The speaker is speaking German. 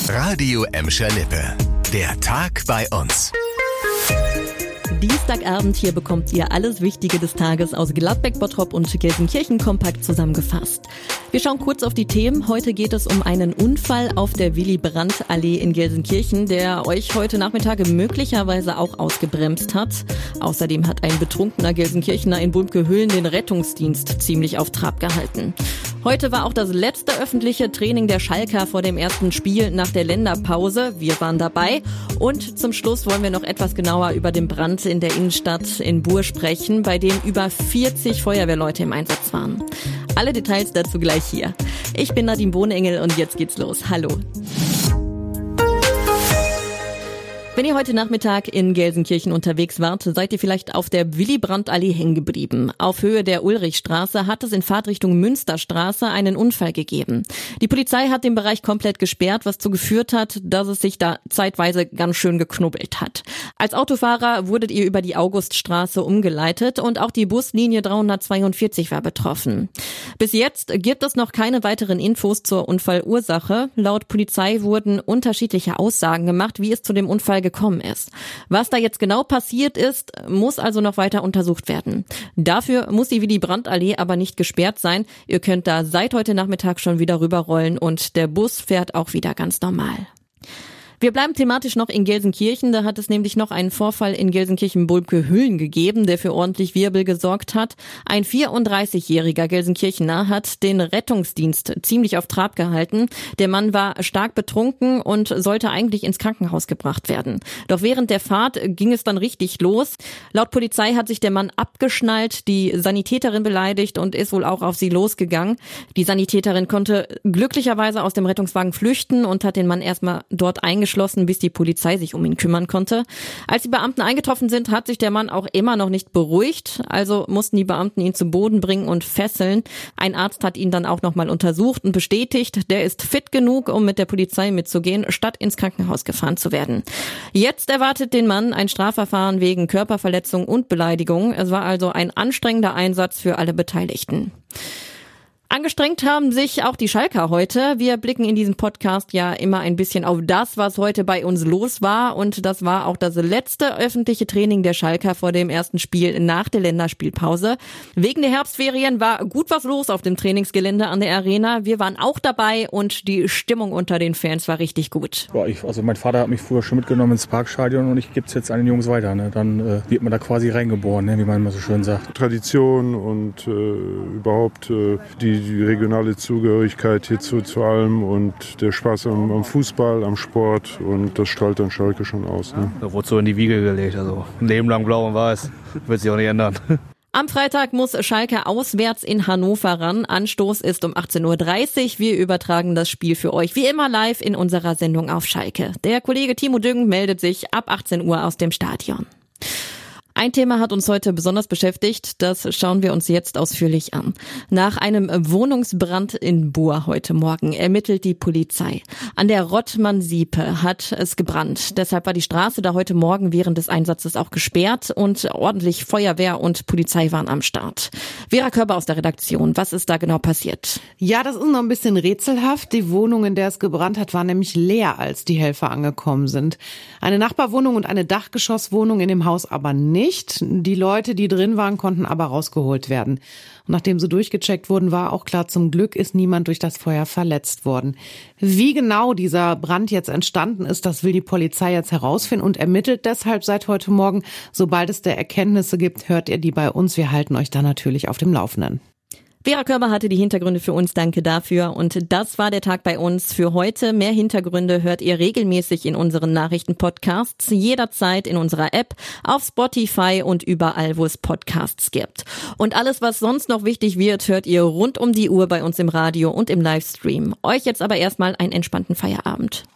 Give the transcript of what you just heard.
Radio Emscher Lippe. Der Tag bei uns. Dienstagabend, hier bekommt ihr alles Wichtige des Tages aus Gladbeck, Bottrop und Gelsenkirchen kompakt zusammengefasst. Wir schauen kurz auf die Themen. Heute geht es um einen Unfall auf der Willy-Brandt-Allee in Gelsenkirchen, der euch heute Nachmittag möglicherweise auch ausgebremst hat. Außerdem hat ein betrunkener Gelsenkirchener in Bulmke-Hüllen den Rettungsdienst ziemlich auf Trab gehalten. Heute war auch das letzte öffentliche Training der Schalker vor dem ersten Spiel nach der Länderpause. Wir waren dabei. Und zum Schluss wollen wir noch etwas genauer über den Brand in der Innenstadt in Buhr sprechen, bei dem über 40 Feuerwehrleute im Einsatz waren. Alle Details dazu gleich hier. Ich bin Nadine Bohnengel und jetzt geht's los. Hallo. Wenn ihr heute Nachmittag in Gelsenkirchen unterwegs wart, seid ihr vielleicht auf der Willy-Brandt-Allee hängen geblieben. Auf Höhe der Ulrichstraße hat es in Fahrtrichtung Münsterstraße einen Unfall gegeben. Die Polizei hat den Bereich komplett gesperrt, was dazu geführt hat, dass es sich da zeitweise ganz schön geknubbelt hat. Als Autofahrer wurdet ihr über die Auguststraße umgeleitet und auch die Buslinie 342 war betroffen. Bis jetzt gibt es noch keine weiteren Infos zur Unfallursache. Laut Polizei wurden unterschiedliche Aussagen gemacht, wie es zu dem Unfall gekommen ist. Was da jetzt genau passiert ist, muss also noch weiter untersucht werden. Dafür muss die Willy-Brandt-Allee aber nicht gesperrt sein. Ihr könnt da seit heute Nachmittag schon wieder rüberrollen und der Bus fährt auch wieder ganz normal. Wir bleiben thematisch noch in Gelsenkirchen, da hat es nämlich noch einen Vorfall in Gelsenkirchen-Bulmke-Hüllen gegeben, der für ordentlich Wirbel gesorgt hat. Ein 34-jähriger Gelsenkirchener hat den Rettungsdienst ziemlich auf Trab gehalten. Der Mann war stark betrunken und sollte eigentlich ins Krankenhaus gebracht werden. Doch während der Fahrt ging es dann richtig los. Laut Polizei hat sich der Mann abgeschnallt, die Sanitäterin beleidigt und ist wohl auch auf sie losgegangen. Die Sanitäterin konnte glücklicherweise aus dem Rettungswagen flüchten und hat den Mann erstmal dort eingeschlossen, bis die Polizei sich um ihn kümmern konnte. Als die Beamten eingetroffen sind, hat sich der Mann auch immer noch nicht beruhigt. Also mussten die Beamten ihn zu Boden bringen und fesseln. Ein Arzt hat ihn dann auch nochmal untersucht und bestätigt, der ist fit genug, um mit der Polizei mitzugehen, statt ins Krankenhaus gefahren zu werden. Jetzt erwartet den Mann ein Strafverfahren wegen Körperverletzung und Beleidigung. Es war also ein anstrengender Einsatz für alle Beteiligten. Angestrengt haben sich auch die Schalker heute. Wir blicken in diesem Podcast ja immer ein bisschen auf das, was heute bei uns los war. Und das war auch das letzte öffentliche Training der Schalker vor dem ersten Spiel nach der Länderspielpause. Wegen der Herbstferien war gut was los auf dem Trainingsgelände an der Arena. Wir waren auch dabei und die Stimmung unter den Fans war richtig gut. Also mein Vater hat mich früher schon mitgenommen ins Parkstadion und ich gebe es jetzt an den Jungs weiter. Ne? Dann wird man da quasi reingeboren, ne? Wie man immer so schön sagt. Tradition und überhaupt die regionale Zugehörigkeit hierzu zu allem und der Spaß am Fußball, am Sport und das strahlt dann Schalke schon aus. Ne? Da wurde so in die Wiege gelegt, also ein Leben lang blau und weiß, wird sich auch nicht ändern. Am Freitag muss Schalke auswärts in Hannover ran. Anstoß ist um 18:30 Uhr. Wir übertragen das Spiel für euch wie immer live in unserer Sendung auf Schalke. Der Kollege Timo Düng meldet sich ab 18 Uhr aus dem Stadion. Ein Thema hat uns heute besonders beschäftigt, das schauen wir uns jetzt ausführlich an. Nach einem Wohnungsbrand in Buhr heute Morgen ermittelt die Polizei. An der Rottmann-Siepe hat es gebrannt. Deshalb war die Straße da heute Morgen während des Einsatzes auch gesperrt und ordentlich Feuerwehr und Polizei waren am Start. Vera Körber aus der Redaktion, was ist da genau passiert? Ja, das ist noch ein bisschen rätselhaft. Die Wohnung, in der es gebrannt hat, war nämlich leer, als die Helfer angekommen sind. Eine Nachbarwohnung und eine Dachgeschosswohnung in dem Haus aber nicht. Die Leute, die drin waren, konnten aber rausgeholt werden. Und nachdem sie durchgecheckt wurden, war auch klar, zum Glück ist niemand durch das Feuer verletzt worden. Wie genau dieser Brand jetzt entstanden ist, das will die Polizei jetzt herausfinden und ermittelt deshalb seit heute Morgen. Sobald es da Erkenntnisse gibt, hört ihr die bei uns. Wir halten euch da natürlich auf dem Laufenden. Vera Körber hatte die Hintergründe für uns, danke dafür. Und das war der Tag bei uns für heute. Mehr Hintergründe hört ihr regelmäßig in unseren Nachrichtenpodcasts, jederzeit in unserer App, auf Spotify und überall, wo es Podcasts gibt. Und alles, was sonst noch wichtig wird, hört ihr rund um die Uhr bei uns im Radio und im Livestream. Euch jetzt aber erstmal einen entspannten Feierabend.